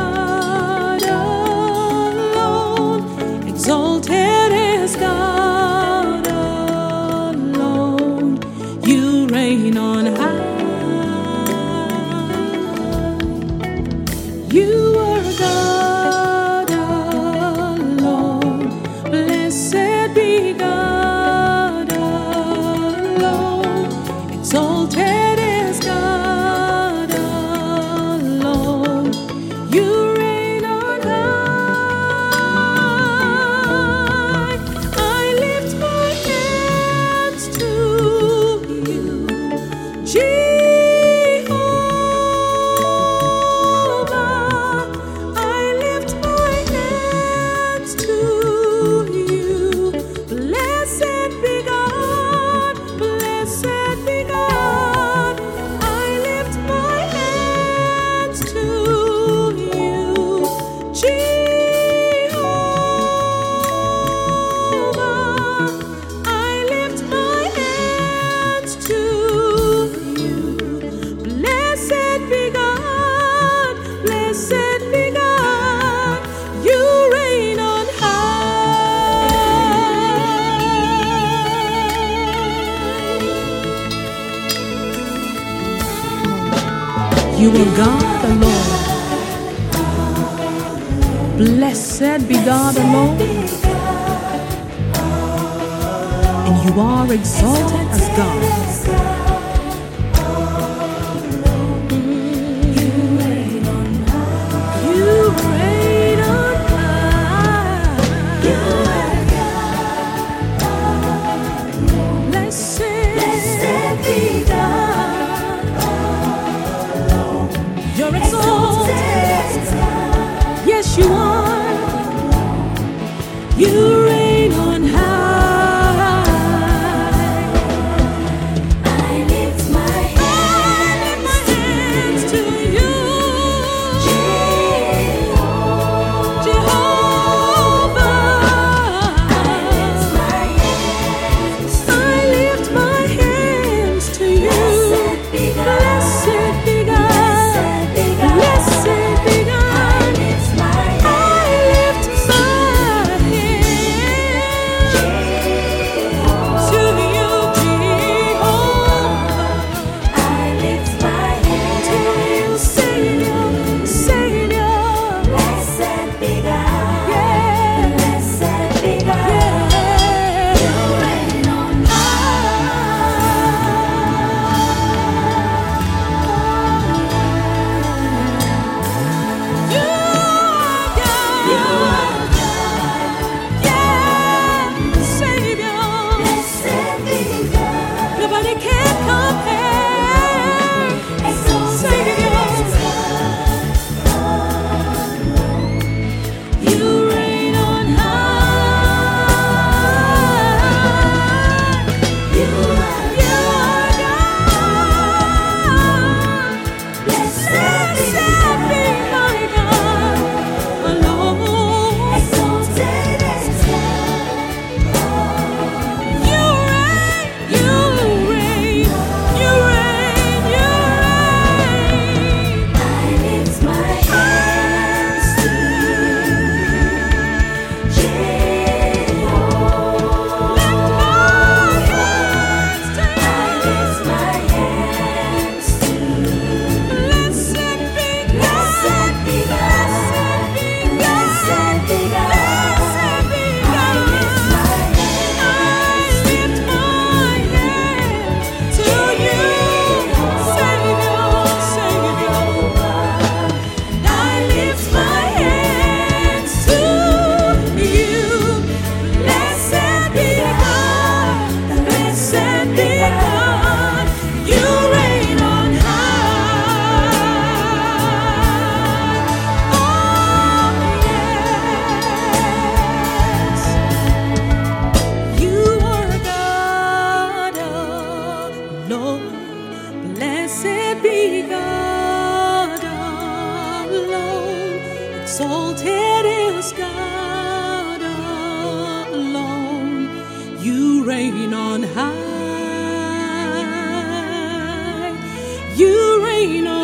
God alone. Exalted is God alone. You reign on high. You are God alone. Blessed be God alone. Exalted is God alone. You reign on high. I lift my hands to you, Jehovah. I lift my hands to you. Blessed be God, blessed be God. I lift my hands to you, Jehovah. I lift my hands to you. Blessed be God, blessed be God. You reign on high. You are God alone. Blessed be God alone. And you are exalted as God. You reign on high. Blessed be God. You're exalted. Yes, you are. You reign on high. I lift my hands to you, Jehovah. I lift my hands to you. Blessed be God. Blessed be God. I lift my hands to you, Jehovah. I lift my hands to you, Savior, Savior. Blessed be God. Yeah. Blessed be God. Yeah. You reign on high. You are God. Yeah, Savior. Blessed be God. Nobody can compare. Savior. You reign on high. You are God. Blessed be my God alone. Exalted is You reign, you reign, you reign, you reign. I lift my hands to Jehovah. Lift my hands to Blessed be God. Blessed be God. Blessed be God. Blessed be God. I lift my hands to you, Savior, Savior. I lift my hands to you. Blessed be God. Blessed be God. You reign on high. Oh, yes. You are God alone. Blessed be God alone. Exalted is God alone. You reign on high. You reign on